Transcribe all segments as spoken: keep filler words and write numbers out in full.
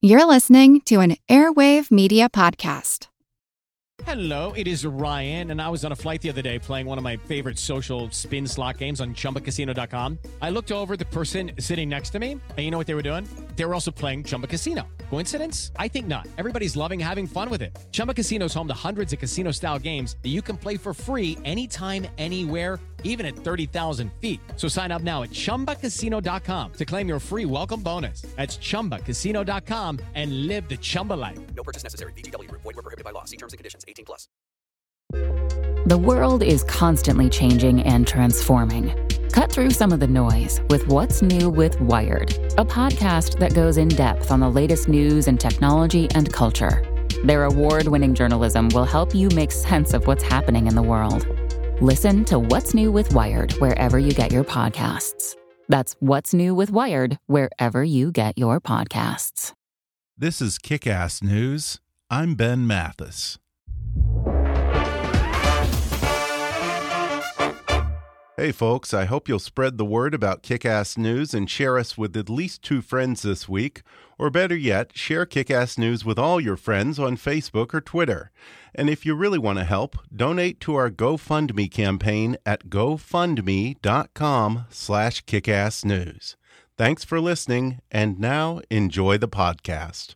You're listening to an Airwave Media Podcast. Hello, it is Ryan, and I was on a flight the other day playing one of my favorite social spin slot games on Chumba Casino dot com. I looked over at the person sitting next to me, and you know what they were doing? They were also playing Chumba Casino. Coincidence? I think not. Everybody's loving having fun with it. Chumba Casino is home to hundreds of casino-style games that you can play for free anytime, anywhere, even at thirty thousand feet. So sign up now at Chumba Casino dot com to claim your free welcome bonus. That's Chumba Casino dot com and live the Chumba life. No purchase necessary. V G W. Void where prohibited by law. See terms and conditions. eighteen plus. The world is constantly changing and transforming. Cut through some of the noise with What's New with Wired, a podcast that goes in depth on the latest news and technology and culture. Their award-winning journalism will help you make sense of what's happening in the world. Listen to What's New with Wired wherever you get your podcasts. That's What's New with Wired wherever you get your podcasts. This is Kick-Ass News. I'm Ben Mathis. Hey folks, I hope you'll spread the word about Kick-Ass News and share us with at least two friends this week. Or better yet, share Kick-Ass News with all your friends on Facebook or Twitter. And if you really want to help, donate to our GoFundMe campaign at gofundme.com slash kickassnews. Thanks for listening, and now enjoy the podcast.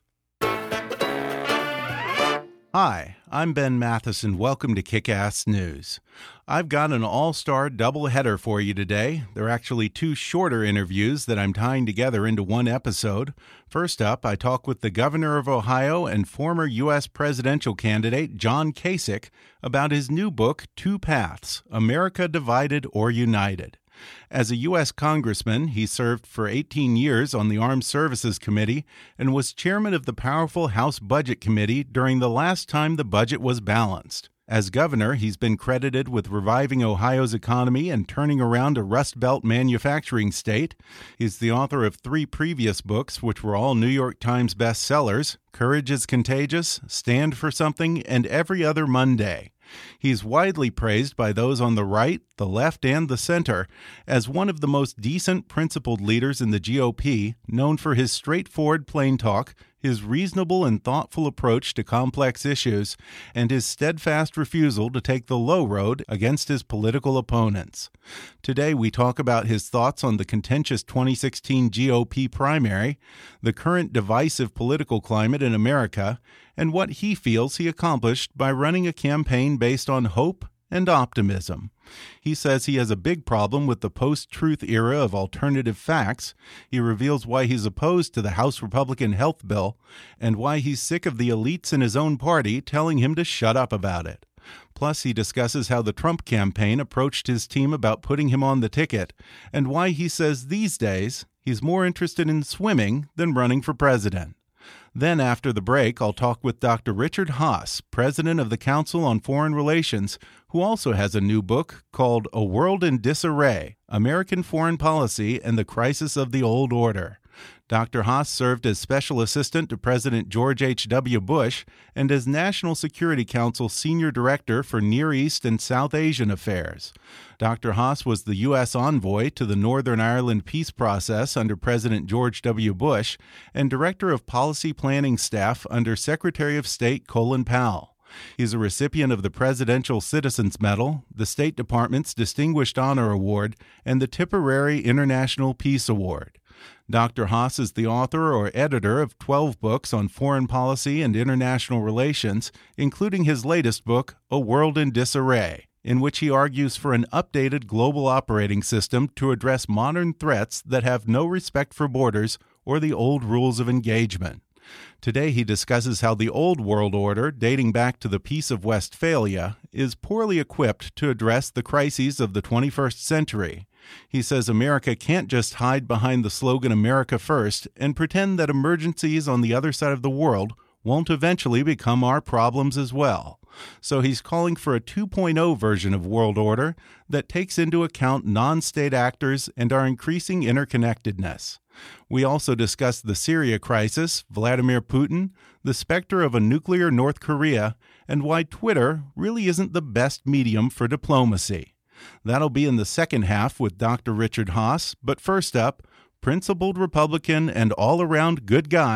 Hi, I'm Ben Mathis, and welcome to Kick-Ass News. I've got an all-star doubleheader for you today. They're actually two shorter interviews that I'm tying together into one episode. First up, I talk with the governor of Ohio and former U S presidential candidate John Kasich about his new book, Two Paths: America Divided or United. As a U S congressman, he served for eighteen years on the Armed Services Committee and was chairman of the powerful House Budget Committee during the last time the budget was balanced. As governor, he's been credited with reviving Ohio's economy and turning around a Rust Belt manufacturing state. He's the author of three previous books, which were all New York Times bestsellers: Courage is Contagious, Stand for Something, and Every Other Monday. He's widely praised by those on the right, the left, and the center as one of the most decent, principled leaders in the G O P, known for his straightforward plain talk, his reasonable and thoughtful approach to complex issues, and his steadfast refusal to take the low road against his political opponents. Today we talk about his thoughts on the contentious twenty sixteen G O P primary, the current divisive political climate in America, and what he feels he accomplished by running a campaign based on hope and optimism. He says he has a big problem with the post-truth era of alternative facts. He reveals why he's opposed to the House Republican health bill and why he's sick of the elites in his own party telling him to shut up about it. Plus, he discusses how the Trump campaign approached his team about putting him on the ticket and why he says these days he's more interested in swimming than running for president. Then, after the break, I'll talk with Doctor Richard Haass, president of the Council on Foreign Relations, who also has a new book called A World in Disarray: American Foreign Policy and the Crisis of the Old Order. Doctor Haass served as Special Assistant to President George H W Bush and as National Security Council Senior Director for Near East and South Asian Affairs. Doctor Haass was the U S envoy to the Northern Ireland peace process under President George W. Bush and Director of Policy Planning Staff under Secretary of State Colin Powell. He's a recipient of the Presidential Citizens Medal, the State Department's Distinguished Honor Award, and the Tipperary International Peace Award. Doctor Haass is the author or editor of twelve books on foreign policy and international relations, including his latest book, A World in Disarray, in which he argues for an updated global operating system to address modern threats that have no respect for borders or the old rules of engagement. Today he discusses how the old world order, dating back to the Peace of Westphalia, is poorly equipped to address the crises of the twenty-first century. He says America can't just hide behind the slogan America First and pretend that emergencies on the other side of the world won't eventually become our problems as well. So he's calling for a two point oh version of world order that takes into account non-state actors and our increasing interconnectedness. We also discuss the Syria crisis, Vladimir Putin, the specter of a nuclear North Korea, and why Twitter really isn't the best medium for diplomacy. That'll be in the second half with Doctor Richard Haass, but first up, principled Republican and all-around good guy,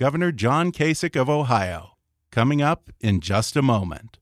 Governor John Kasich of Ohio, coming up in just a moment.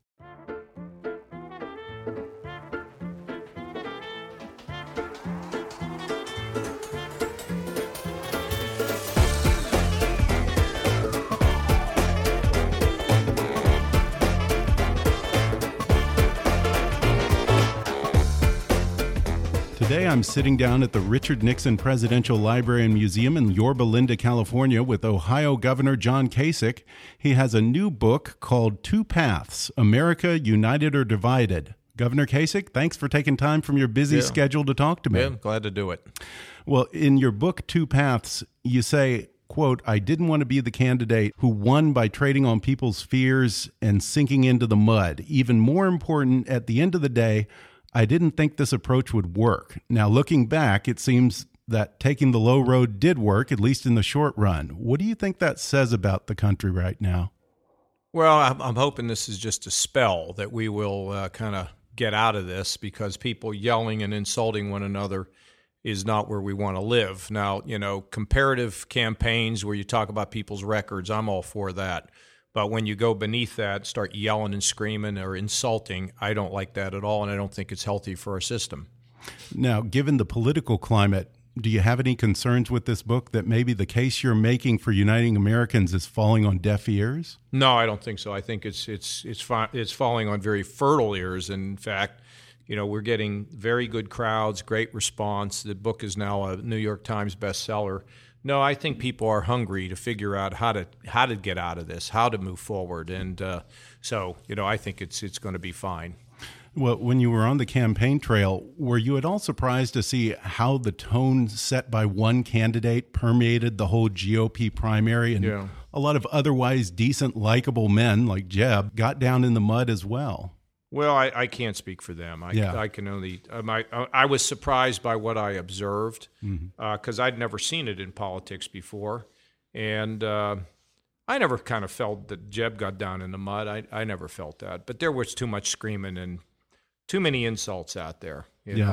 Today, I'm sitting down at the Richard Nixon Presidential Library and Museum in Yorba Linda, California, with Ohio Governor John Kasich. He has a new book called Two Paths, America United or Divided. Governor Kasich, thanks for taking time from your busy yeah. schedule to talk to me. Yeah, I'm glad to do it. Well, in your book, Two Paths, you say, quote, I didn't want to be the candidate who won by trading on people's fears and sinking into the mud. Even more important, at the end of the day, I didn't think this approach would work. Now, looking back, it seems that taking the low road did work, at least in the short run. What do you think that says about the country right now? Well, I'm, I'm hoping this is just a spell that we will uh, kind of get out of this, because people yelling and insulting one another is not where we want to live. Now, you know, comparative campaigns where you talk about people's records, I'm all for that. But when you go beneath that, start yelling and screaming or insulting, I don't like that at all, and I don't think it's healthy for our system. Now, given the political climate, do you have any concerns with this book that maybe the case you're making for uniting Americans is falling on deaf ears? No, I don't think so. I think it's it's it's it's falling on very fertile ears. In fact, you know, we're getting very good crowds, great response. The book is now a New York Times bestseller. No, I think people are hungry to figure out how to how to get out of this, how to move forward, and uh, so you know I think it's it's going to be fine. Well, when you were on the campaign trail, were you at all surprised to see how the tone set by one candidate permeated the whole G O P primary, and yeah. a lot of otherwise decent, likable men like Jeb got down in the mud as well? Well, I, I can't speak for them. I, yeah. I can only. Um, I, I was surprised by what I observed because mm-hmm. uh, I'd never seen it in politics before, and uh, I never kind of felt that Jeb got down in the mud. I, I never felt that, but there was too much screaming and too many insults out there. You yeah. know?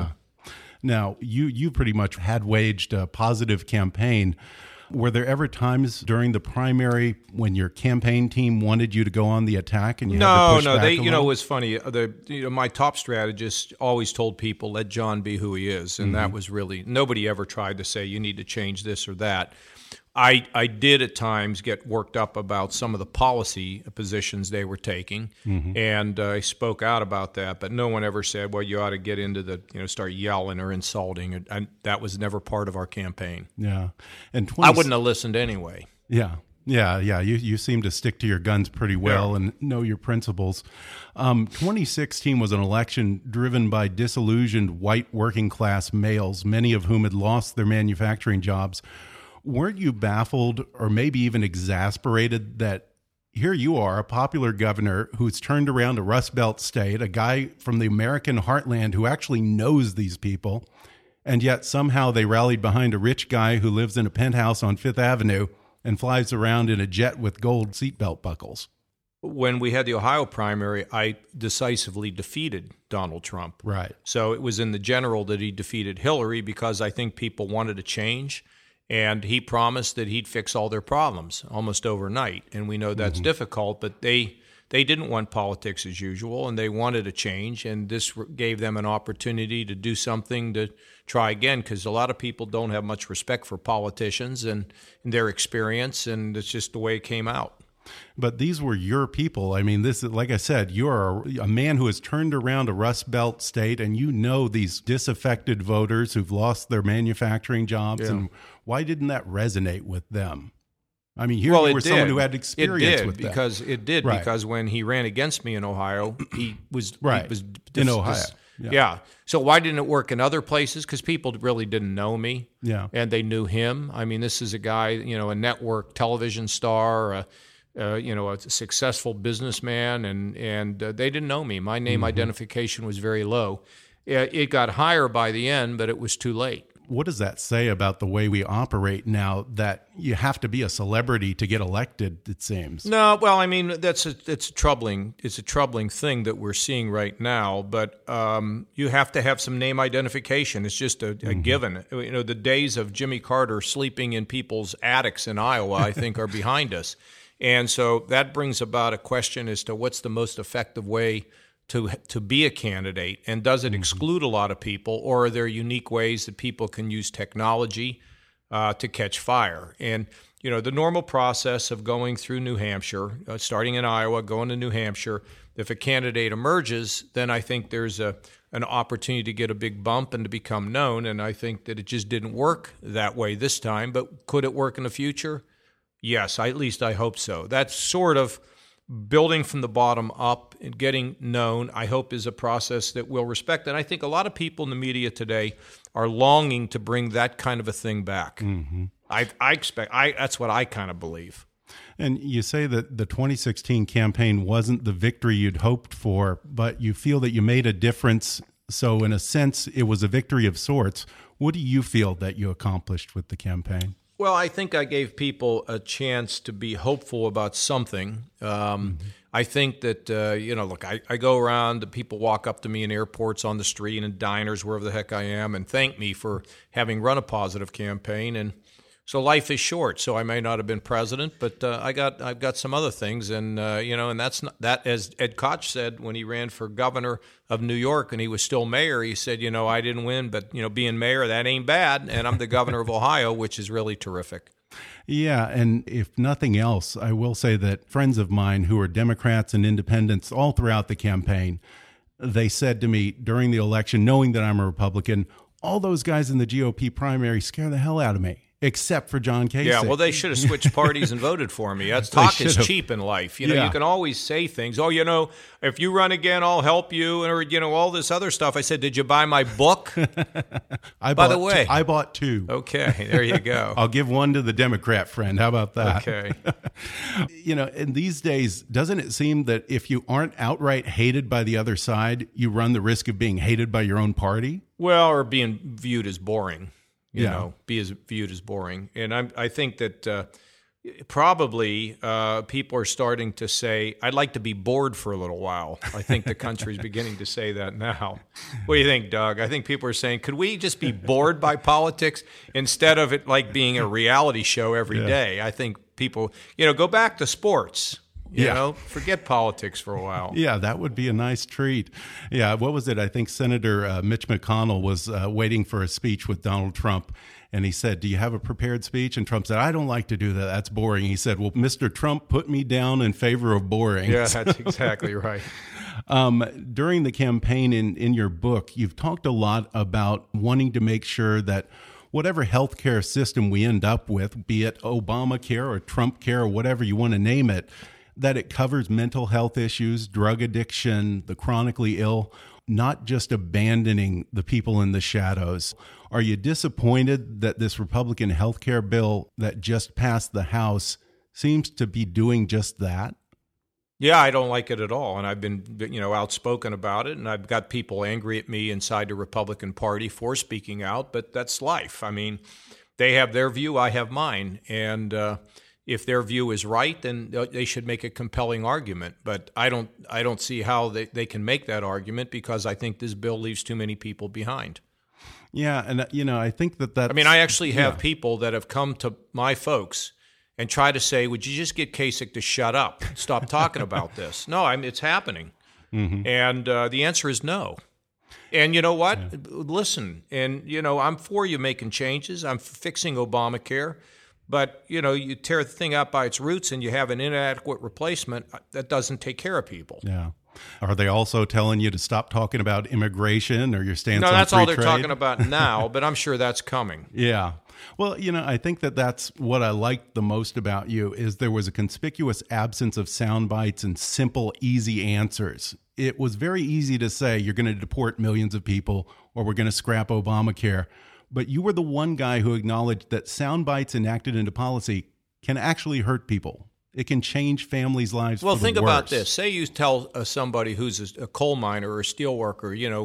Now you you pretty much had waged a positive campaign. Were there ever times during the primary when your campaign team wanted you to go on the attack and you no, had to push no, back they, a you little? know, it was funny. The, you know, my top strategist always told people, let John be who he is. And mm-hmm. that was really, nobody ever tried to say, you need to change this or that. I, I did at times get worked up about some of the policy positions they were taking, mm-hmm. and uh, I spoke out about that, but no one ever said, well, you ought to get into the, you know, start yelling or insulting. And, and that was never part of our campaign. Yeah. And twenty I wouldn't have listened anyway. Yeah. Yeah, yeah. You you seem to stick to your guns pretty well yeah. and know your principles. Um, twenty sixteen was an election driven by disillusioned white working class males, many of whom had lost their manufacturing jobs. Weren't you baffled or maybe even exasperated that here you are, a popular governor who's turned around a Rust Belt state, a guy from the American heartland who actually knows these people, and yet somehow they rallied behind a rich guy who lives in a penthouse on Fifth Avenue and flies around in a jet with gold seatbelt buckles? When we had the Ohio primary, I decisively defeated Donald Trump. Right. So it was in the general that he defeated Hillary because I think people wanted a change. And he promised that he'd fix all their problems almost overnight. And we know that's mm-hmm. difficult, but they they didn't want politics as usual, and they wanted a change. And this gave them an opportunity to do something to try again, because a lot of people don't have much respect for politicians and, and their experience, and it's just the way it came out. But these were your people. I mean, this is, like I said, you're a, a man who has turned around a Rust Belt state, and you know these disaffected voters who've lost their manufacturing jobs. Yeah. And why didn't that resonate with them? I mean, here well, you were did. someone who had experience it did, with them. because it did right. because when he ran against me in Ohio, he was right he was dis, in Ohio. Dis, yeah. yeah. So why didn't it work in other places? Because people really didn't know me. Yeah. And they knew him. I mean, this is a guy, you know, a network television star. A, Uh, you know, a successful businessman, and and uh, they didn't know me. My name mm-hmm. identification was very low. It, it got higher by the end, but it was too late. What does that say about the way we operate now, that you have to be a celebrity to get elected, it seems? No, well, I mean, that's a, it's a troubling, it's a troubling thing that we're seeing right now, but um, you have to have some name identification. It's just a, a mm-hmm. given. You know, the days of Jimmy Carter sleeping in people's attics in Iowa, I think, are behind us. And so that brings about a question as to what's the most effective way to to be a candidate, and does it exclude a lot of people, or are there unique ways that people can use technology uh, to catch fire? And, you know, the normal process of going through New Hampshire, uh, starting in Iowa, going to New Hampshire, if a candidate emerges, then I think there's a an opportunity to get a big bump and to become known, and I think that it just didn't work that way this time, but could it work in the future? Yes, I, at least I hope so. That's sort of building from the bottom up and getting known, I hope, is a process that we'll respect. And I think a lot of people in the media today are longing to bring that kind of a thing back. Mm-hmm. I, I expect, I, that's what I kind of believe. And you say that the twenty sixteen campaign wasn't the victory you'd hoped for, but you feel that you made a difference. So in a sense, it was a victory of sorts. What do you feel that you accomplished with the campaign? Well, I think I gave people a chance to be hopeful about something. Um, mm-hmm. I think that, uh, you know, look, I, I go around, people walk up to me in airports, on the street, and diners, wherever the heck I am, and thank me for having run a positive campaign. And so life is short, so I may not have been president, but uh, I got, I've got some other things. And, uh, you know, and that's not, that, as Ed Koch said when he ran for governor of New York and he was still mayor, he said, you know, I didn't win, but, you know, being mayor, that ain't bad. And I'm the governor of Ohio, which is really terrific. Yeah, and if nothing else, I will say that friends of mine who are Democrats and independents all throughout the campaign, they said to me during the election, knowing that I'm a Republican, all those guys in the G O P primary scare the hell out of me. Except for John Kasich. Yeah, well, they should have switched parties and voted for me. That's talk is cheap in life. You know, yeah. You can always say things. Oh, you know, if you run again, I'll help you, or you know, all this other stuff. I said, did you buy my book? I By bought the way, two. I bought two. Okay, there you go. I'll give one to the Democrat friend. How about that? Okay. You know, in these days, doesn't it seem that if you aren't outright hated by the other side, you run the risk of being hated by your own party? Well, or being viewed as boring. You yeah. know, be as viewed as boring. And I, I think that uh, probably uh, people are starting to say, I'd like to be bored for a little while. I think the country's beginning to say that now. What do you think, Doug? I think people are saying, could we just be bored by politics instead of it like being a reality show every yeah. day? I think people, you know, go back to sports. You yeah. know, forget politics for a while. Yeah, that would be a nice treat. Yeah, what was it? I think Senator uh, Mitch McConnell was uh, waiting for a speech with Donald Trump, and he said, do you have a prepared speech? And Trump said, I don't like to do that. That's boring. He said, well, Mister Trump, put me down in favor of boring. Yeah, that's exactly right. Um, during the campaign in, in your book, you've talked a lot about wanting to make sure that whatever healthcare system we end up with, be it Obamacare or Trump care or whatever you want to name it, that it covers mental health issues, drug addiction, the chronically ill, not just abandoning the people in the shadows. Are you disappointed that this Republican health care bill that just passed the House seems to be doing just that? Yeah, I don't like it at all, and I've been, you know, outspoken about it, and I've got people angry at me inside the Republican Party for speaking out, but that's life. I mean, they have their view, I have mine, and uh, if their view is right, then they should make a compelling argument. But I don't I don't see how they, they can make that argument because I think this bill leaves too many people behind. Yeah, and, you know, I think that that's... I mean, I actually have yeah. people that have come to my folks and try to say, would you just get Kasich to shut up, stop talking about this? No, I mean, it's happening. Mm-hmm. And uh, the answer is no. And you know what? Yeah. Listen, and, you know, I'm for you making changes. I'm fixing Obamacare. But, you know, you tear the thing out by its roots and you have an inadequate replacement, that doesn't take care of people. Yeah. Are they also telling you to stop talking about immigration or your stance on free trade? No, that's all they're talking about now, but I'm sure that's coming. Yeah. Well, you know, I think that that's what I liked the most about you is there was a conspicuous absence of sound bites and simple, easy answers. It was very easy to say you're going to deport millions of people or we're going to scrap Obamacare. But you were the one guy who acknowledged that sound bites enacted into policy can actually hurt people. It can change families' lives. Well, for the think worse. about this. Say you tell uh, somebody who's a coal miner or a steel worker, you know,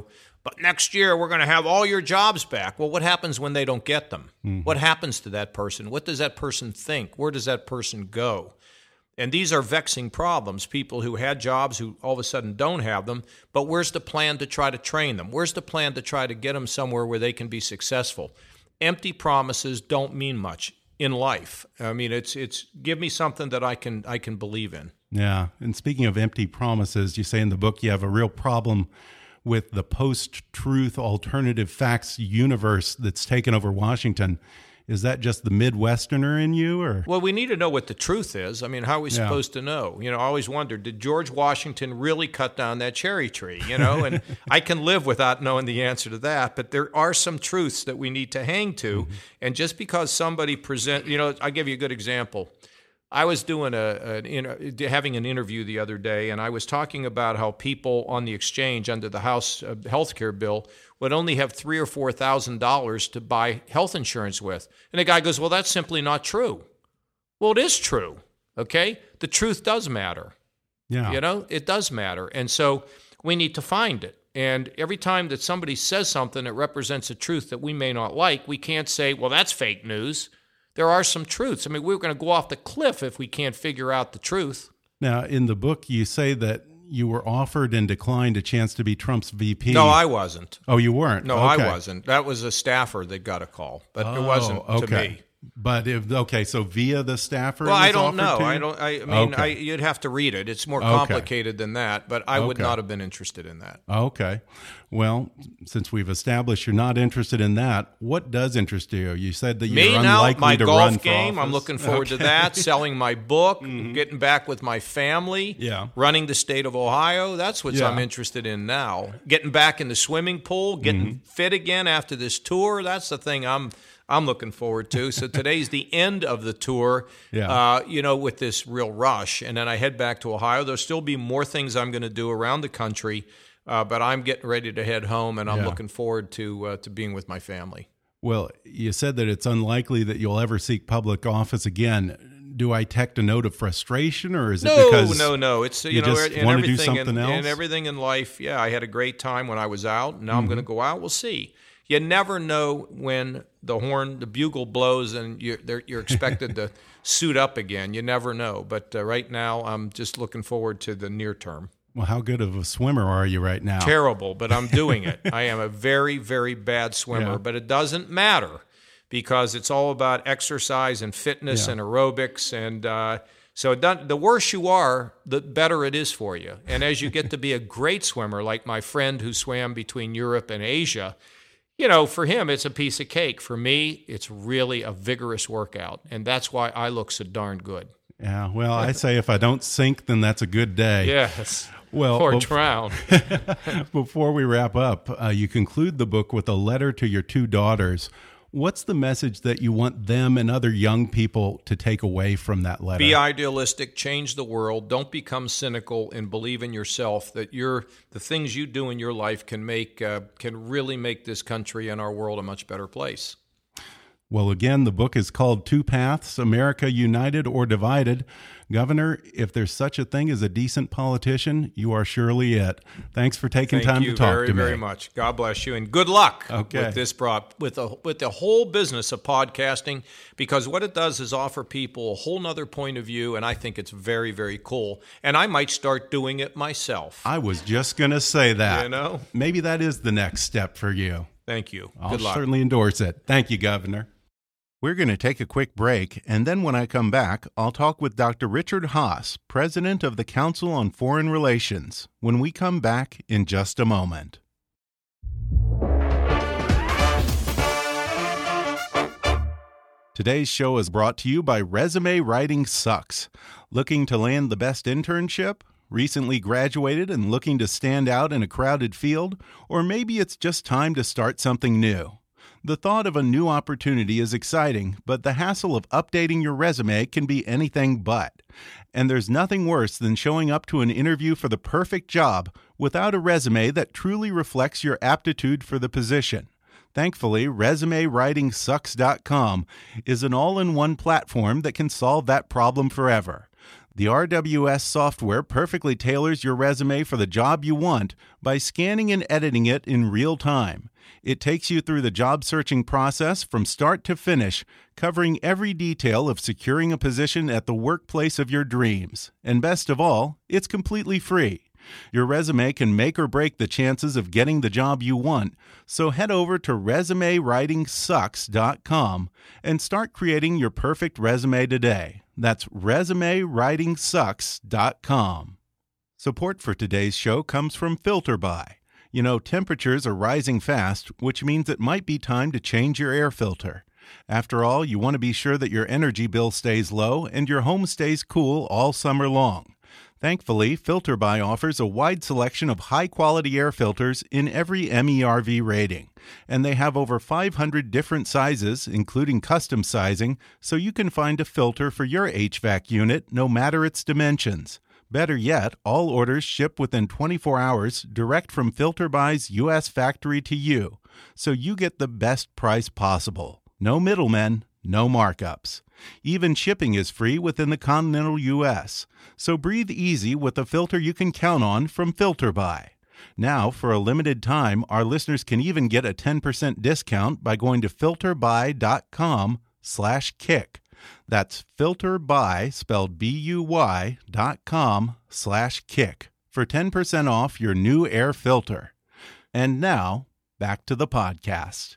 but next year we're going to have all your jobs back. Well, what happens when they don't get them? Mm-hmm. What happens to that person? What does that person think? Where does that person go? And these are vexing problems, people who had jobs who all of a sudden don't have them, but where's the plan to try to train them? Where's the plan to try to get them somewhere where they can be successful? Empty promises don't mean much in life. I mean, it's it's give me something that I can I can believe in. Yeah, and speaking of empty promises, you say in the book you have a real problem with the post-truth alternative facts universe that's taken over Washington. Is that just the Midwesterner in you, or? Well, we need to know what the truth is. I mean, how are we yeah. supposed to know? You know, I always wondered, did George Washington really cut down that cherry tree? You know, and I can live without knowing the answer to that, but there are some truths that we need to hang to. Mm-hmm. And just because somebody present, you know, I'll give you a good example. I was doing a, an, having an interview the other day, and I was talking about how people on the exchange under the House health care bill would only have three or four thousand dollars to buy health insurance with. And the guy goes, "Well, that's simply not true." Well, it is true. Okay, the truth does matter. Yeah, you know, it does matter, and so we need to find it. And every time that somebody says something that represents a truth that we may not like, we can't say, "Well, that's fake news." There are some truths. I mean, we're going to go off the cliff if we can't figure out the truth. Now, in the book, you say that you were offered and declined a chance to be Trump's V P. No, I wasn't. Oh, you weren't? No, okay. I wasn't. That was a staffer that got a call, but oh, it wasn't okay. to me. But if okay, so via the staffer. Well, it was I don't know. to you? I don't. I mean, okay. I, you'd have to read it. It's more okay. complicated than that. But I would okay. not have been interested in that. Okay. Well, since we've established you're not interested in that, what does interest you? You said that you're Me now, unlikely my to golf run for game. office. I'm looking forward okay. to that. Selling my book, mm-hmm. getting back with my family. Yeah. Running the state of Ohio. That's what yeah. I'm interested in now. Getting back in the swimming pool. Getting mm-hmm. fit again after this tour. That's the thing I'm. I'm looking forward to. So today's the end of the tour, yeah. uh, you know, with this real rush. And then I head back to Ohio. There'll still be more things I'm going to do around the country, uh, but I'm getting ready to head home, and I'm yeah. looking forward to uh, to being with my family. Well, you said that it's unlikely that you'll ever seek public office again. Do I detect a note of frustration, or is it no, because no, no? It's you, you know, just and want to do everything something in, else? and everything in life. Yeah, I had a great time when I was out. Now mm-hmm. I'm going to go out. We'll see. You never know when the horn, the bugle blows, and you're, you're expected to suit up again. You never know. But uh, right now, I'm just looking forward to the near term. Well, how good of a swimmer are you right now? Terrible, but I'm doing it. I am a very, very bad swimmer, yeah. but it doesn't matter because it's all about exercise and fitness yeah. and aerobics. And uh, so it doesn't, the worse you are, the better it is for you. And as you get to be a great swimmer, like my friend who swam between Europe and Asia, you know, for him, it's a piece of cake. For me, it's really a vigorous workout, and that's why I look so darn good. Yeah, well, I say if I don't sink, then that's a good day. Yes, well, or bef drown. Before we wrap up, uh, you conclude the book with a letter to your two daughters. What's the message that you want them and other young people to take away from that letter? Be idealistic, change the world, don't become cynical, and believe in yourself that you're, the things you do in your life can make uh, can really make this country and our world a much better place. Well, again, the book is called Two Paths, America United or Divided. Governor, if there's such a thing as a decent politician, you are surely it. Thanks for taking Thank time you to talk very, to me. very much. God bless you, and good luck okay. with this prop, with the with the whole business of podcasting, because what it does is offer people a whole nother point of view, and I think it's very, very cool. And I might start doing it myself. I was just going to say that. You know? Maybe that is the next step for you. Thank you. I'll Good luck. certainly endorse it. Thank you, Governor. We're going to take a quick break, and then when I come back, I'll talk with Doctor Richard Haass, President of the Council on Foreign Relations, when we come back in just a moment. Today's show is brought to you by Resume Writing Sucks. Looking to land the best internship? Recently graduated and looking to stand out in a crowded field? Or maybe it's just time to start something new. The thought of a new opportunity is exciting, but the hassle of updating your resume can be anything but. And there's nothing worse than showing up to an interview for the perfect job without a resume that truly reflects your aptitude for the position. Thankfully, Resume Writing Sucks dot com is an all-in-one platform that can solve that problem forever. The R W S software perfectly tailors your resume for the job you want by scanning and editing it in real time. It takes you through the job searching process from start to finish, covering every detail of securing a position at the workplace of your dreams. And best of all, it's completely free. Your resume can make or break the chances of getting the job you want, so head over to resume writing sucks dot com and start creating your perfect resume today. That's resume writing sucks dot com. Support for today's show comes from FilterBuy. You know, temperatures are rising fast, which means it might be time to change your air filter. After all, you want to be sure that your energy bill stays low and your home stays cool all summer long. Thankfully, FilterBuy offers a wide selection of high-quality air filters in every M E R V rating. And they have over five hundred different sizes, including custom sizing, so you can find a filter for your H V A C unit no matter its dimensions. Better yet, all orders ship within twenty-four hours direct from FilterBuy's U S factory to you, so you get the best price possible. No middlemen, no markups. Even shipping is free within the continental U S, so breathe easy with a filter you can count on from FilterBuy. Now, for a limited time, our listeners can even get a ten percent discount by going to filterbuy.com slash kick. That's filterbuy, spelled B U Y, dot com slash kick for ten percent off your new air filter. And now, back to the podcast.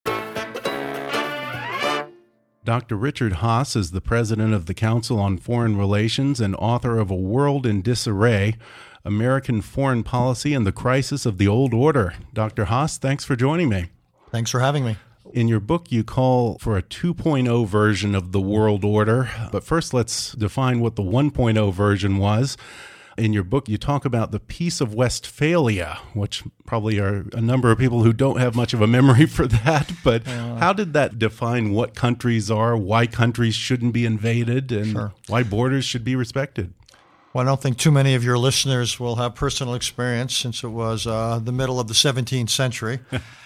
Doctor Richard Haass is the president of the Council on Foreign Relations and author of A World in Disarray, American Foreign Policy and the Crisis of the Old Order. Doctor Haass, thanks for joining me. Thanks for having me. In your book, you call for a two point oh version of the world order. But first, let's define what the one point oh version was. In your book, you talk about the Peace of Westphalia, which probably are a number of people who don't have much of a memory for that. But uh, how did that define what countries are, why countries shouldn't be invaded, and sure. why borders should be respected? Well, I don't think too many of your listeners will have personal experience since it was uh, the middle of the seventeenth century.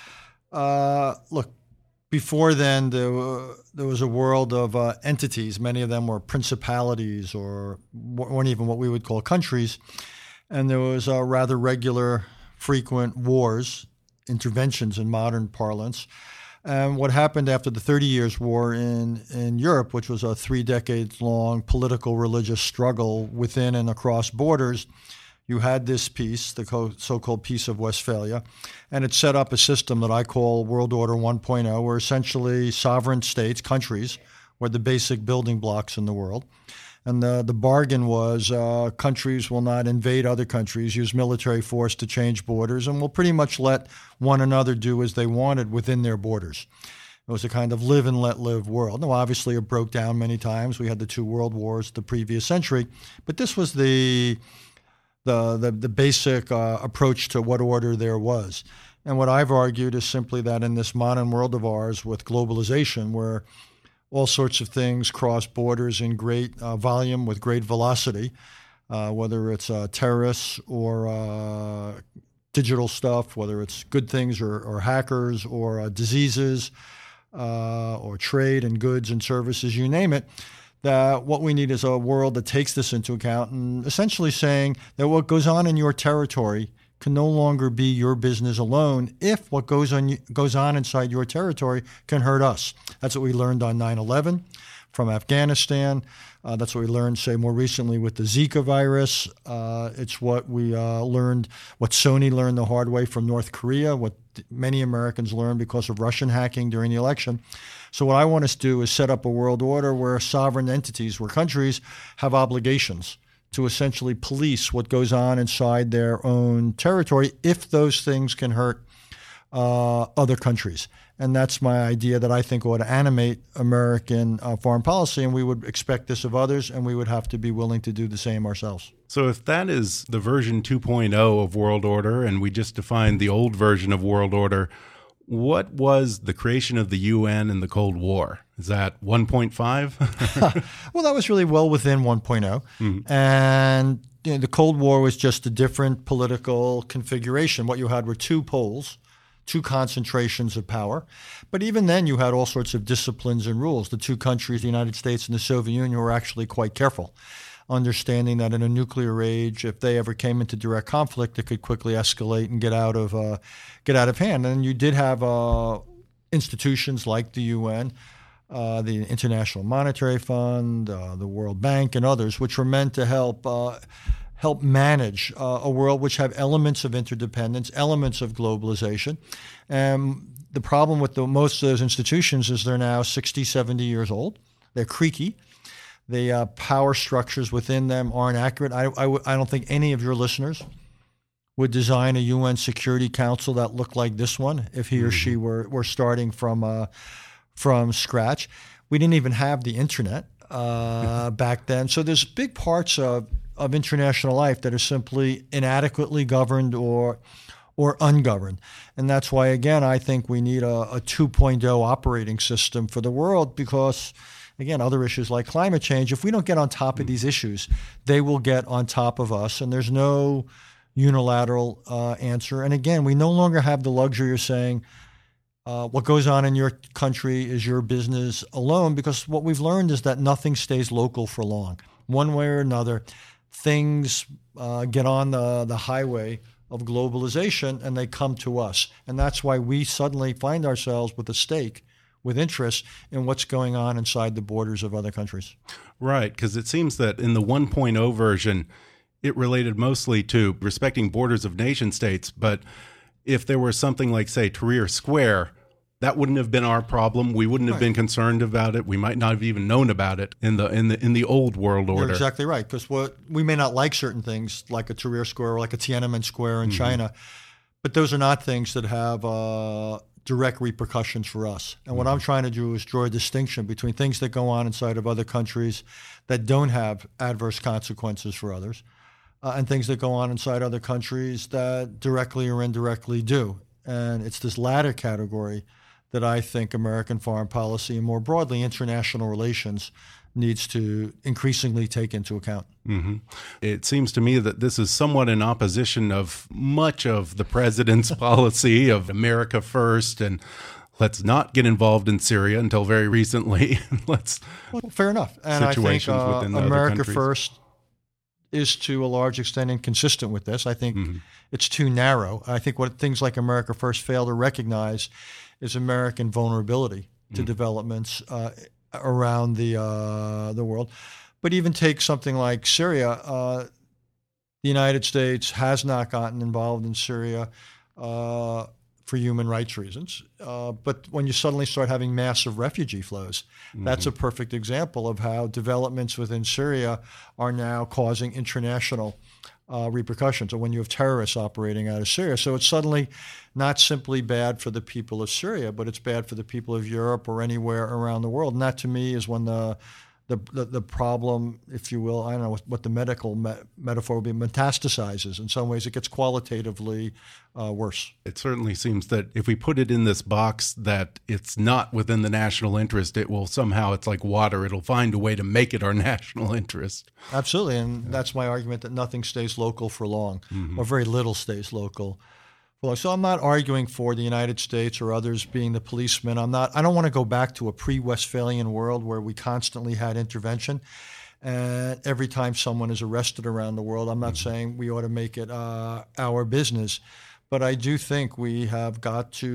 uh, look, before then, there, uh, there was a world of uh, entities. Many of them were principalities or weren't even what we would call countries. And there was uh, rather regular, frequent wars, interventions in modern parlance. And what happened after the Thirty Years' War in, in Europe, which was a three-decades-long political religious struggle within and across borders, you had this peace, the so-called Peace of Westphalia, and it set up a system that I call World Order one point oh, where essentially sovereign states, countries, were the basic building blocks in the world. And the, the bargain was uh, countries will not invade other countries, use military force to change borders, and will pretty much let one another do as they wanted within their borders. It was a kind of live and let live world. Now, obviously, it broke down many times. We had the two world wars the previous century, but this was the... The, the, the basic uh, approach to what order there was. And what I've argued is simply that in this modern world of ours with globalization, where all sorts of things cross borders in great uh, volume with great velocity, uh, whether it's uh, terrorists or uh, digital stuff, whether it's good things or, or hackers or uh, diseases uh, or trade and goods and services, you name it, that what we need is a world that takes this into account and essentially saying that what goes on in your territory can no longer be your business alone if what goes on goes on inside your territory can hurt us. That's what we learned on nine eleven from Afghanistan. Uh, that's what we learned, say, more recently with the Zika virus. Uh, it's what we uh, learned, what Sony learned the hard way from North Korea, what many Americans learned because of Russian hacking during the election. So what I want us to do is set up a world order where sovereign entities, where countries have obligations to essentially police what goes on inside their own territory if those things can hurt uh, other countries. And that's my idea that I think ought to animate American uh, foreign policy, and we would expect this of others, and we would have to be willing to do the same ourselves. So if that is the version two point oh of world order, and we just defined the old version of world order, what was the creation of the U N and the Cold War? Is that one point five? Well, that was really well within one point oh. Mm-hmm. And you know, the Cold War was just a different political configuration. What you had were two poles, two concentrations of power. But even then, you had all sorts of disciplines and rules. The two countries, the United States and the Soviet Union, were actually quite careful. understanding that in a nuclear age, if they ever came into direct conflict, it could quickly escalate and get out of uh, get out of hand. And you did have uh, institutions like the U N, uh, the International Monetary Fund, uh, the World Bank, and others, which were meant to help uh, help manage uh, a world which have elements of interdependence, elements of globalization. And the problem with the, most of those institutions is they're now sixty, seventy years old. They're creaky. The uh, power structures within them aren't accurate. I, I, I don't think any of your listeners would design a U N Security Council that looked like this one if he or she were, were starting from uh, from scratch. We didn't even have the internet uh, back then. So there's big parts of, of international life that are simply inadequately governed or or ungoverned. And that's why, again, I think we need a, a two point oh operating system for the world because, again, other issues like climate change, if we don't get on top of these issues, they will get on top of us. And there's no unilateral uh, answer. And again, we no longer have the luxury of saying uh, what goes on in your country is your business alone, because what we've learned is that nothing stays local for long. One way or another, things uh, get on the, the highway of globalization and they come to us. And that's why we suddenly find ourselves with a stake, with interest in what's going on inside the borders of other countries. Right, because it seems that in the one point oh version, it related mostly to respecting borders of nation states. But if there were something like, say, Tahrir Square, that wouldn't have been our problem. We wouldn't have right. been concerned about it. We might not have even known about it in the in the in the old world order. You're exactly right, because what we may not like certain things, like a Tahrir Square or like a Tiananmen Square in mm-hmm. China, but those are not things that have uh, direct repercussions for us. And mm-hmm. what I'm trying to do is draw a distinction between things that go on inside of other countries that don't have adverse consequences for others, uh, and things that go on inside other countries that directly or indirectly do. And it's this latter category that I think American foreign policy and more broadly international relations needs to increasingly take into account. Mm-hmm. It seems to me that this is somewhat in opposition of much of the president's policy of America first and let's not get involved in Syria until very recently. let's well, fair enough. And I think uh, America first is to a large extent inconsistent with this. I think mm-hmm. it's too narrow. I think what things like America first fail to recognize is American vulnerability to mm. developments uh, around the uh, the world. But even take something like Syria, uh, the United States has not gotten involved in Syria uh, for human rights reasons. Uh, but when you suddenly start having massive refugee flows, mm-hmm. that's a perfect example of how developments within Syria are now causing international Uh, repercussions, or when you have terrorists operating out of Syria. So it's suddenly not simply bad for the people of Syria, but it's bad for the people of Europe or anywhere around the world. And that, to me, is when the the the, the problem, if you will, I don't know what, what the medical me- metaphor would be, metastasizes. In some ways, it gets qualitatively uh, worse. It certainly seems that if we put it in this box that it's not within the national interest, it will somehow, it's like water, it'll find a way to make it our national interest. Absolutely, and yeah. that's my argument that nothing stays local for long, mm-hmm. or very little stays local. Well, so I'm not arguing for the United States or others being the policeman. I'm not. I don't want to go back to a pre-Westphalian world where we constantly had intervention, and every time someone is arrested around the world. I'm not mm-hmm. saying we ought to make it uh, our business, but I do think we have got to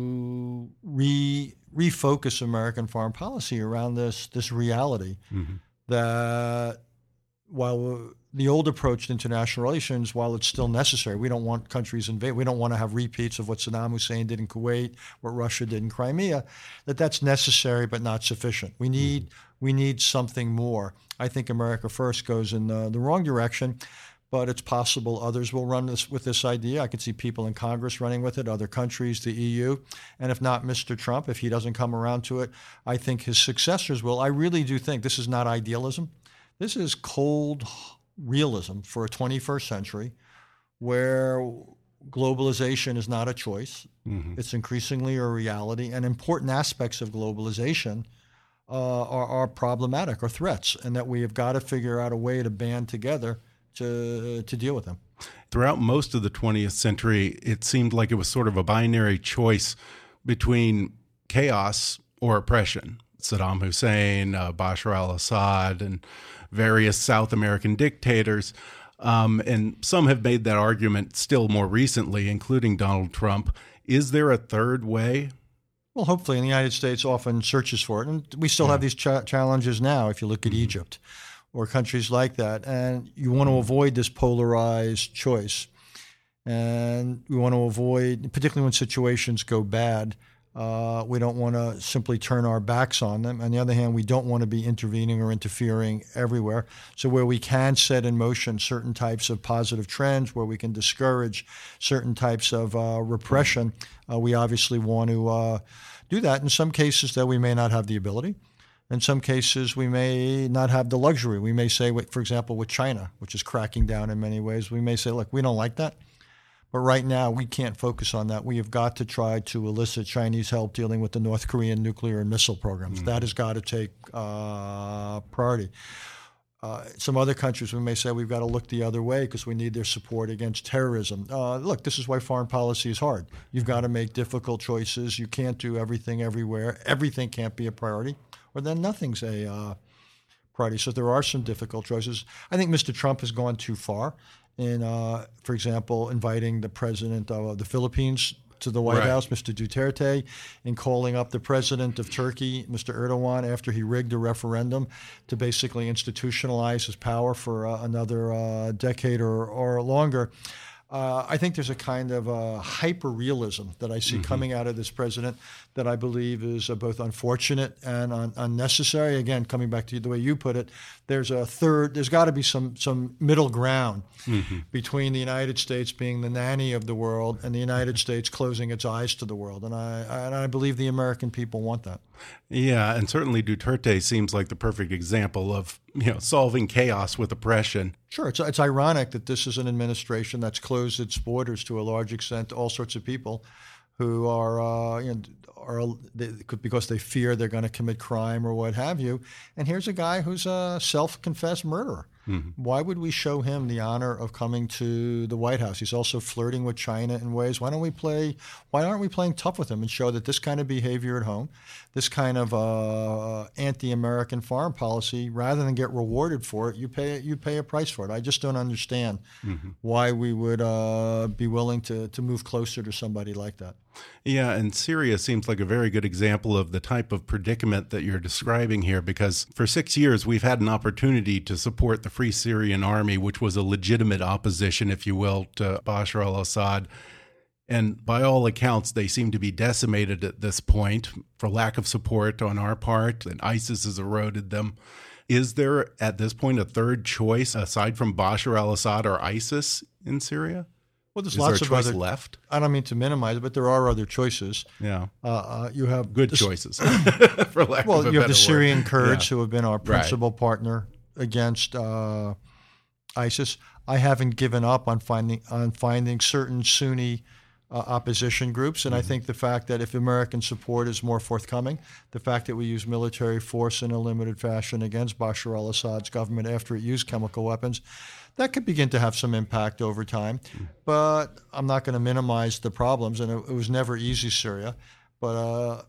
re refocus American foreign policy around this this reality mm-hmm. that while the old approach to international relations, while it's still necessary, we don't want countries invade. We don't want to have repeats of what Saddam Hussein did in Kuwait, what Russia did in Crimea. That that's necessary but not sufficient. We need mm-hmm. we need something more. I think America First goes in the, the wrong direction, but it's possible others will run this with this idea. I can see people in Congress running with it, other countries, the E U, and if not Mister Trump, if he doesn't come around to it, I think his successors will. I really do think this is not idealism. This is cold realism for a twenty-first century where globalization is not a choice. Mm-hmm. It's increasingly a reality, and important aspects of globalization uh, are, are problematic or threats, and that we have got to figure out a way to band together to to deal with them. Throughout most of the twentieth century, it seemed like it was sort of a binary choice between chaos or oppression. Saddam Hussein, uh, Bashar al-Assad, and various South American dictators. Um, and some have made that argument still more recently, including Donald Trump. Is there a third way? Well, hopefully, and the United States often searches for it. And we still Yeah. have these cha challenges now, if you look at mm-hmm. Egypt or countries like that. And you want to avoid this polarized choice. And we want to avoid, particularly when situations go bad, uh, we don't want to simply turn our backs on them. On the other hand, we don't want to be intervening or interfering everywhere. So where we can set in motion certain types of positive trends, where we can discourage certain types of uh, repression, uh, we obviously want to uh, do that. In some cases, that we may not have the ability. In some cases, we may not have the luxury. We may say, for example, with China, which is cracking down in many ways, we may say, look, we don't like that. But right now, we can't focus on that. We have got to try to elicit Chinese help dealing with the North Korean nuclear and missile programs. Mm-hmm. That has got to take uh, priority. Uh, some other countries, we may say we've got to look the other way because we need their support against terrorism. Uh, look, this is why foreign policy is hard. You've got to make difficult choices. You can't do everything everywhere. Everything can't be a priority, or then nothing's a uh, priority. So there are some difficult choices. I think Mister Trump has gone too far in, uh, for example, inviting the president of the Philippines to the White right. House, Mister Duterte, in calling up the president of Turkey, Mister Erdogan, after he rigged a referendum to basically institutionalize his power for uh, another uh, decade or, or longer. Uh, I think there's a kind of uh, hyper-realism that I see mm-hmm. coming out of this president that I believe is uh, both unfortunate and un- unnecessary. Again, coming back to the way you put it, there's a third, there's got to be some some middle ground mm-hmm. between the United States being the nanny of the world and the United States closing its eyes to the world. And I, and I believe the American people want that. Yeah, and certainly Duterte seems like the perfect example of, you know, solving chaos with oppression. Sure, it's it's ironic that this is an administration that's closed its borders to a large extent to all sorts of people who are, uh, you know, are they, because they fear they're going to commit crime or what have you. And here's a guy who's a self-confessed murderer. Mm-hmm. Why would we show him the honor of coming to the White House? He's also flirting with China in ways. Why don't we play? Why aren't we playing tough with him and show that this kind of behavior at home, this kind of uh, anti-American foreign policy, rather than get rewarded for it, you pay you pay a price for it. I just don't understand mm-hmm. why we would uh, be willing to to move closer to somebody like that. Yeah, and Syria seems like a very good example of the type of predicament that you're describing here, because for six years we've had an opportunity to support the Free Syrian Army, which was a legitimate opposition, if you will, to Bashar al-Assad. And by all accounts, they seem to be decimated at this point for lack of support on our part, and ISIS has eroded them. Is there, at this point, a third choice aside from Bashar al-Assad or ISIS in Syria? Well, there's Is lots there a of choice other left. I don't mean to minimize it, but there are other choices. Yeah, uh, uh, you have good this, choices. For lack well, of a you have the better Syrian word. Kurds yeah. who have been our principal right. partner against uh, ISIS. I haven't given up on finding on finding certain Sunni uh, opposition groups, and mm-hmm. I think the fact that if American support is more forthcoming, the fact that we use military force in a limited fashion against Bashar al-Assad's government after it used chemical weapons, that could begin to have some impact over time. Mm-hmm. But I'm not going to minimize the problems, and it, it was never easy, Syria. But uh,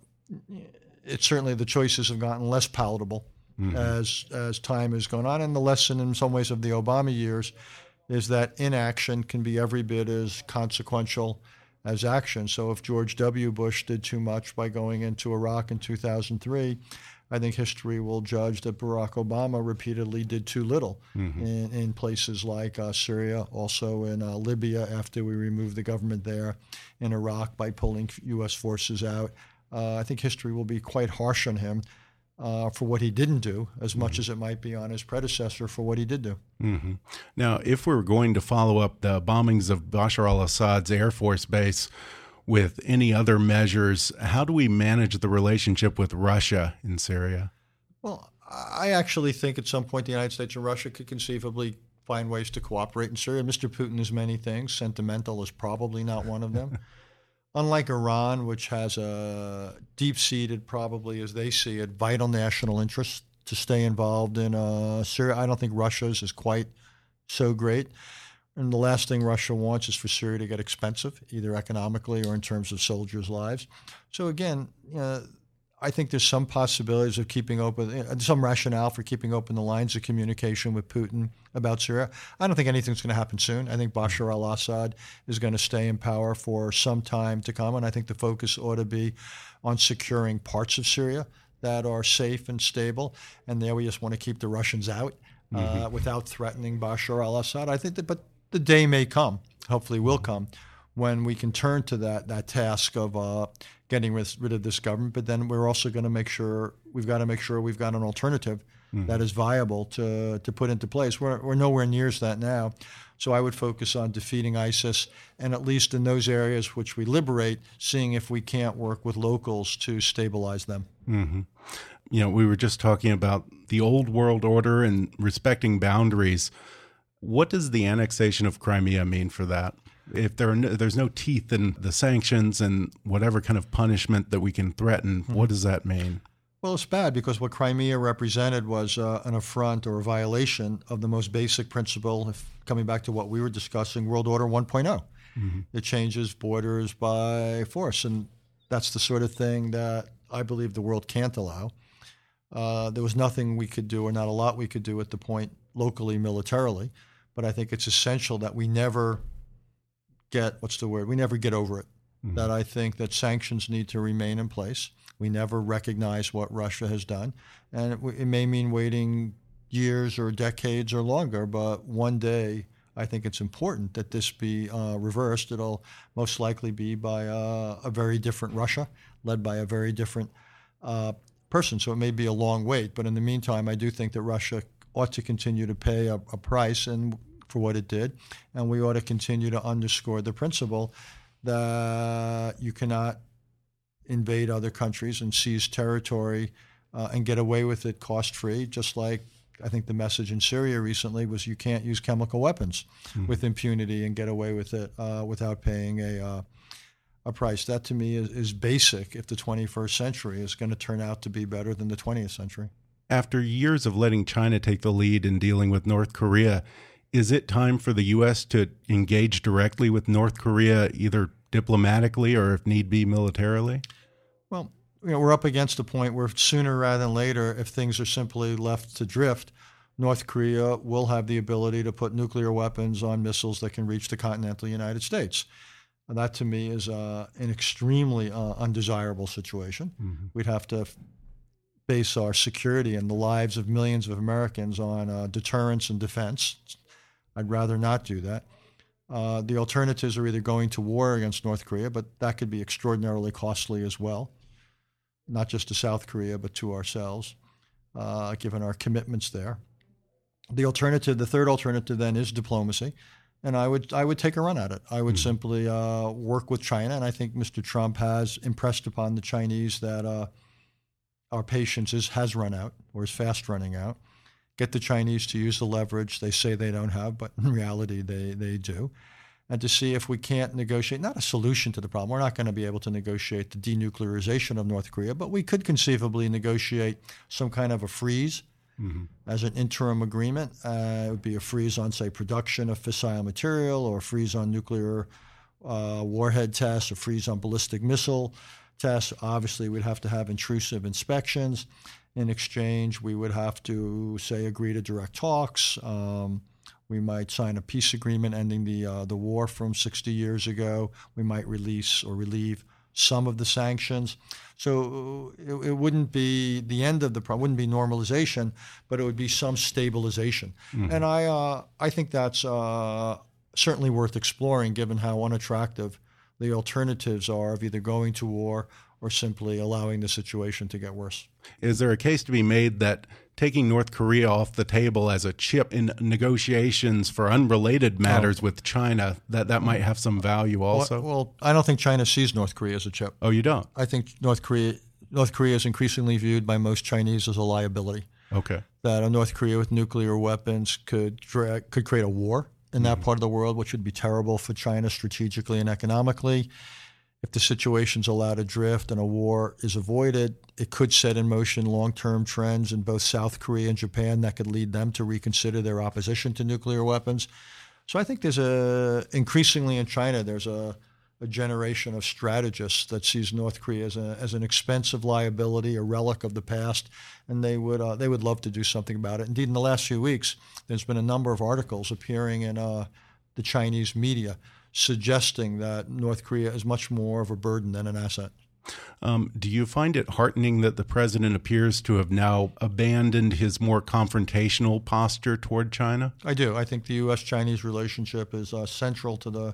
it certainly the choices have gotten less palatable mm-hmm. as as time has gone on, and the lesson in some ways of the Obama years is that inaction can be every bit as consequential as action. So if George W. Bush did too much by going into Iraq in two thousand three, I think history will judge that Barack Obama repeatedly did too little mm-hmm. in, in places like uh, Syria, also in uh, Libya after we removed the government there, in Iraq by pulling U S forces out. Uh, I think history will be quite harsh on him uh, for what he didn't do, as much mm-hmm. as it might be on his predecessor for what he did do. Mm-hmm. Now, if we're going to follow up the bombings of Bashar al-Assad's Air Force base with any other measures, how do we manage the relationship with Russia in Syria? Well, I actually think at some point the United States and Russia could conceivably find ways to cooperate in Syria. Mister Putin is many things. Sentimental is probably not one of them. Unlike Iran, which has a deep-seated, probably as they see it, vital national interest to stay involved in uh, Syria, I don't think Russia's is quite so great. And the last thing Russia wants is for Syria to get expensive, either economically or in terms of soldiers' lives. So again, you know, I think there's some possibilities of keeping open, some rationale for keeping open the lines of communication with Putin about Syria. I don't think anything's going to happen soon. I think Bashar al-Assad is going to stay in power for some time to come, and I think the focus ought to be on securing parts of Syria that are safe and stable, and there we just want to keep the Russians out uh, mm-hmm. without threatening Bashar al-Assad. I think that, but the day may come, hopefully will come, when we can turn to that that task of uh, getting rid, rid of this government. But then we're also going to make sure we've got to make sure we've got an alternative mm-hmm. that is viable to to put into place. We're we're nowhere near that now, so I would focus on defeating ISIS, and at least in those areas which we liberate, seeing if we can't work with locals to stabilize them. Mm-hmm. You know, we were just talking about the old world order and respecting boundaries. What does the annexation of Crimea mean for that? If there are no, there's no teeth in the sanctions and whatever kind of punishment that we can threaten, mm-hmm. what does that mean? Well, it's bad because what Crimea represented was uh, an affront or a violation of the most basic principle, if coming back to what we were discussing, World Order one point oh. Mm-hmm. It changes borders by force, and that's the sort of thing that I believe the world can't allow. Uh, there was nothing we could do, or not a lot we could do at the point locally, militarily, but I think it's essential that we never get, what's the word, we never get over it. Mm-hmm. That I think that sanctions need to remain in place. We never recognize what Russia has done. And it, it may mean waiting years or decades or longer, but one day I think it's important that this be uh, reversed. It'll most likely be by uh, a very different Russia, led by a very different uh, person. So it may be a long wait, but in the meantime, I do think that Russia ought to continue to pay a, a price and for what it did, and we ought to continue to underscore the principle that you cannot invade other countries and seize territory uh, and get away with it cost-free, just like I think the message in Syria recently was you can't use chemical weapons mm-hmm. with impunity and get away with it uh, without paying a uh, a price. That to me is, is basic if the twenty-first century is going to turn out to be better than the twentieth century. After years of letting China take the lead in dealing with North Korea, is it time for the U S to engage directly with North Korea, either diplomatically or, if need be, militarily? Well, you know, we're up against a point where sooner rather than later, if things are simply left to drift, North Korea will have the ability to put nuclear weapons on missiles that can reach the continental United States. And that, to me, is uh, an extremely uh, undesirable situation. Mm-hmm. We'd have to f- base our security and the lives of millions of Americans on uh, deterrence and defense. I'd rather not do that. Uh, the alternatives are either going to war against North Korea, but that could be extraordinarily costly as well, not just to South Korea, but to ourselves, uh, given our commitments there. The alternative, the third alternative then is diplomacy, and I would I would take a run at it. I would mm-hmm. simply uh, work with China, and I think Mister Trump has impressed upon the Chinese that uh, our patience is, has run out, or is fast running out. Get the Chinese to use the leverage they say they don't have, but in reality they, they do, and to see if we can't negotiate, not a solution to the problem. We're not going to be able to negotiate the denuclearization of North Korea, but we could conceivably negotiate some kind of a freeze mm-hmm. as an interim agreement. Uh, it would be a freeze on, say, production of fissile material, or a freeze on nuclear uh, warhead tests, a freeze on ballistic missile tests. Obviously, we'd have to have intrusive inspections. In exchange, we would have to, say, agree to direct talks. Um, we might sign a peace agreement ending the uh, the war from sixty years ago. We might release or relieve some of the sanctions. So it, it wouldn't be the end of the problem, wouldn't be normalization, but it would be some stabilization. Mm-hmm. And I uh, I think that's uh, certainly worth exploring, given how unattractive the alternatives are of either going to war or simply allowing the situation to get worse. Is there a case to be made that taking North Korea off the table as a chip in negotiations for unrelated matters oh. with China, that that might have some value also? Well, well, I don't think China sees North Korea as a chip. Oh, you don't? I think North Korea North Korea is increasingly viewed by most Chinese as a liability. Okay. That a North Korea with nuclear weapons could could create a war in that mm-hmm. part of the world, which would be terrible for China strategically and economically. If the situation's allowed to drift and a war is avoided, it could set in motion long-term trends in both South Korea and Japan that could lead them to reconsider their opposition to nuclear weapons. So I think there's a, increasingly in China, there's a, a generation of strategists that sees North Korea as, a, as an expensive liability, a relic of the past, and they would uh, they would love to do something about it. Indeed, in the last few weeks, there's been a number of articles appearing in uh, the Chinese media suggesting that North Korea is much more of a burden than an asset. Um, do you find it heartening that the president appears to have now abandoned his more confrontational posture toward China? I do. I think the U S Chinese relationship is uh, central to the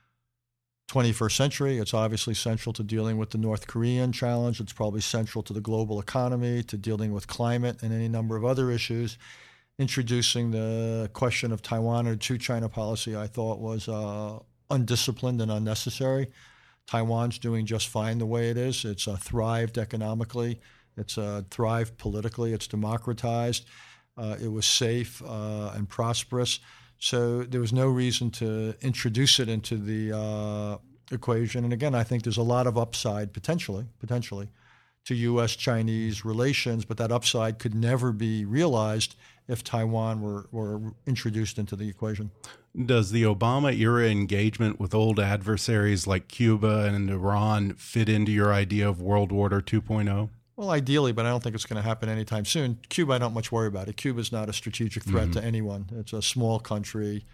twenty-first century. It's obviously central to dealing with the North Korean challenge. It's probably central to the global economy, to dealing with climate and any number of other issues. Introducing the question of Taiwan or two-China policy, I thought was uh, undisciplined and unnecessary. Taiwan's doing just fine the way it is. It's uh, thrived economically. It's uh, thrived politically. It's democratized. Uh, it was safe uh, and prosperous. So there was no reason to introduce it into the uh, equation. And again, I think there's a lot of upside potentially, potentially, to U S Chinese relations, but that upside could never be realized if Taiwan were, were introduced into the equation. Does the Obama-era engagement with old adversaries like Cuba and Iran fit into your idea of World Order two point oh? Well, ideally, but I don't think it's going to happen anytime soon. Cuba, I don't much worry about it. Cuba's not a strategic threat mm-hmm. to anyone. It's a small country.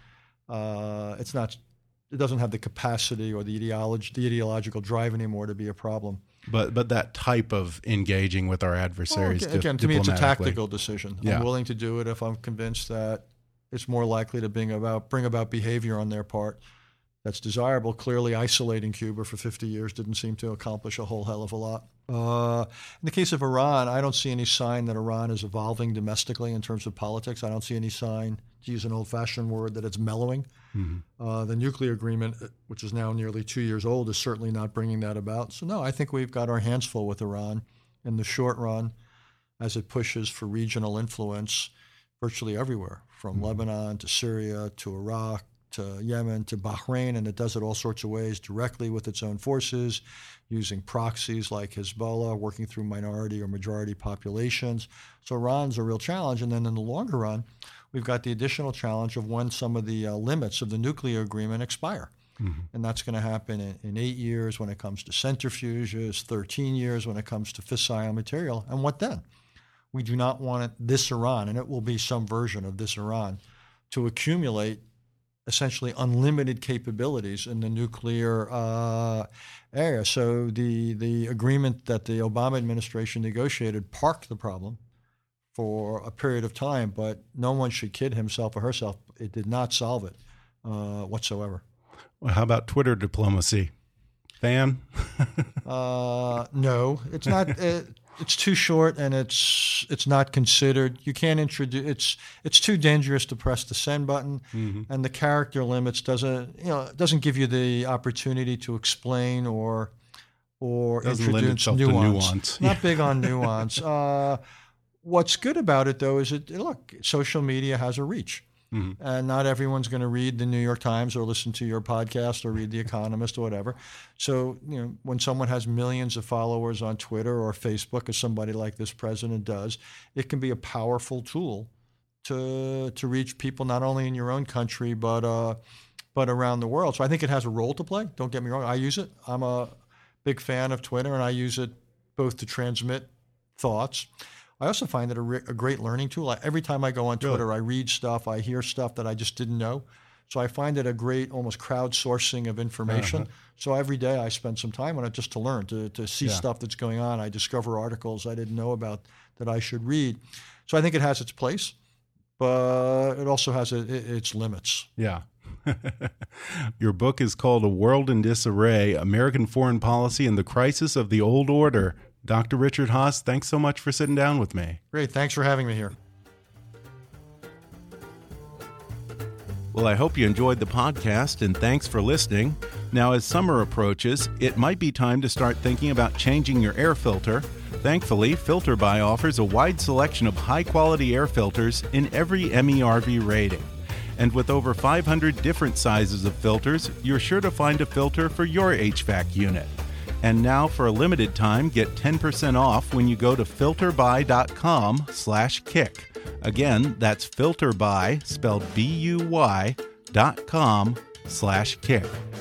Uh, it's not. It doesn't have the capacity or the ideology, the ideological drive anymore to be a problem. But but that type of engaging with our adversaries, well, again, to me, it's a tactical decision. Yeah. I'm willing to do it if I'm convinced that it's more likely to bring about bring about behavior on their part that's desirable. Clearly, isolating Cuba for fifty years didn't seem to accomplish a whole hell of a lot. Uh, in the case of Iran, I don't see any sign that Iran is evolving domestically in terms of politics. I don't see any sign, to use an old-fashioned word, that it's mellowing. Mm-hmm. Uh, the nuclear agreement, which is now nearly two years old, is certainly not bringing that about. So, no, I think we've got our hands full with Iran in the short run as it pushes for regional influence virtually everywhere, from mm-hmm. Lebanon to Syria to Iraq to Yemen to Bahrain, and it does it all sorts of ways, directly with its own forces, using proxies like Hezbollah, working through minority or majority populations. So Iran's a real challenge. And then in the longer run, we've got the additional challenge of when some of the uh, limits of the nuclear agreement expire. Mm-hmm. And that's going to happen in, in eight years when it comes to centrifuges, thirteen years when it comes to fissile material. And what then? We do not want it, this Iran, and it will be some version of this Iran, to accumulate essentially unlimited capabilities in the nuclear uh, area. So the the agreement that the Obama administration negotiated parked the problem for a period of time, but no one should kid himself or herself. It did not solve it uh, whatsoever. Well, how about Twitter diplomacy? Fan? uh, no, it's not. It, it's too short, and it's it's not considered. You can't introduce. It's it's too dangerous to press the send button, mm-hmm. and the character limits doesn't you know doesn't give you the opportunity to explain or or doesn't introduce lend nuance. To nuance. Not yeah. big on nuance. uh, what's good about it, though, is it look social media has a reach. Mm-hmm. And not everyone's going to read the New York Times or listen to your podcast or read The Economist or whatever. So, you know, when someone has millions of followers on Twitter or Facebook, as somebody like this president does, it can be a powerful tool to to reach people not only in your own country but uh, but around the world. So I think it has a role to play. Don't get me wrong. I use it. I'm a big fan of Twitter, and I use it both to transmit thoughts. I also find it a, re- a great learning tool. I, every time I go on Twitter, really? I read stuff, I hear stuff that I just didn't know. So I find it a great almost crowdsourcing of information. Uh-huh. So every day I spend some time on it just to learn, to, to see yeah. stuff that's going on. I discover articles I didn't know about that I should read. So I think it has its place, but it also has a, it, its limits. Yeah. Your book is called A World in Disarray, American Foreign Policy and the Crisis of the Old Order. Doctor Richard Haass, thanks so much for sitting down with me. Great. Thanks for having me here. Well, I hope you enjoyed the podcast, and thanks for listening. Now, as summer approaches, it might be time to start thinking about changing your air filter. Thankfully, FilterBuy offers a wide selection of high-quality air filters in every M E R V rating. And with over five hundred different sizes of filters, you're sure to find a filter for your H V A C unit. And now, for a limited time, get ten percent off when you go to filterbuy.com slash kick. Again, that's filterbuy, spelled B U Y, dot com slash kick.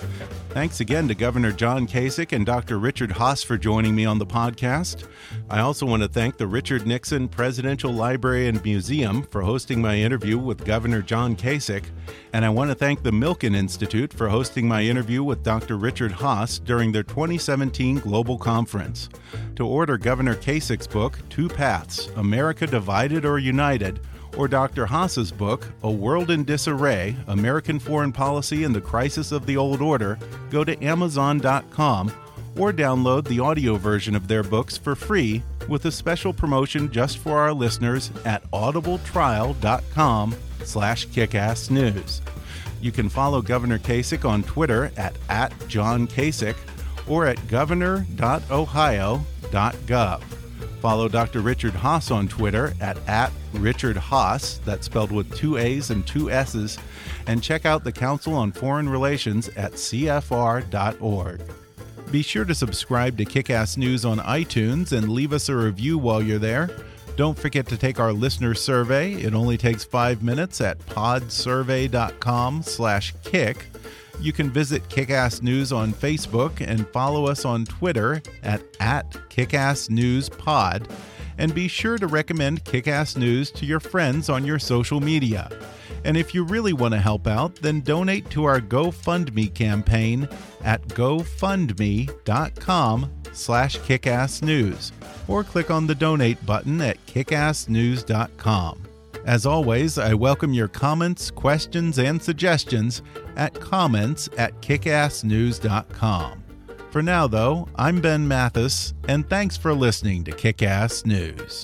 Thanks again to Governor John Kasich and Doctor Richard Haass for joining me on the podcast. I also want to thank the Richard Nixon Presidential Library and Museum for hosting my interview with Governor John Kasich, and I want to thank the Milken Institute for hosting my interview with Doctor Richard Haass during their twenty seventeen Global Conference. To order Governor Kasich's book, Two Paths, America Divided or United, or Doctor Haass's book, A World in Disarray, American Foreign Policy and the Crisis of the Old Order, go to amazon dot com or download the audio version of their books for free with a special promotion just for our listeners at audibletrial dot com slash kickassnews. You can follow Governor Kasich on Twitter at, at John Kasich or at governor dot ohio dot gov. Follow Doctor Richard Haass on Twitter at, at Richard Haass, that's spelled with two A's and two S's, and check out the Council on Foreign Relations at c f r dot org. Be sure to subscribe to Kickass News on iTunes and leave us a review while you're there. Don't forget to take our listener survey. It only takes five minutes at podsurvey dot com slash kick. You can visit Kickass News on Facebook and follow us on Twitter at, at KickassNewsPod. And be sure to recommend Kickass News to your friends on your social media. And if you really want to help out, then donate to our GoFundMe campaign at gofundme dot com slash kickassnews or click on the donate button at kickass news dot com. As always, I welcome your comments, questions, and suggestions at comments at kickass news dot com. For now, though, I'm Ben Mathis, and thanks for listening to Kickass News.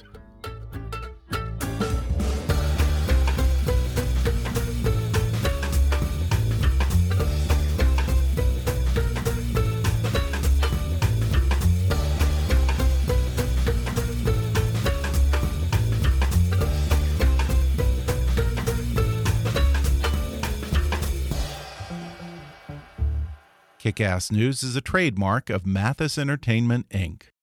Kickass News is a trademark of Mathis Entertainment, Incorporated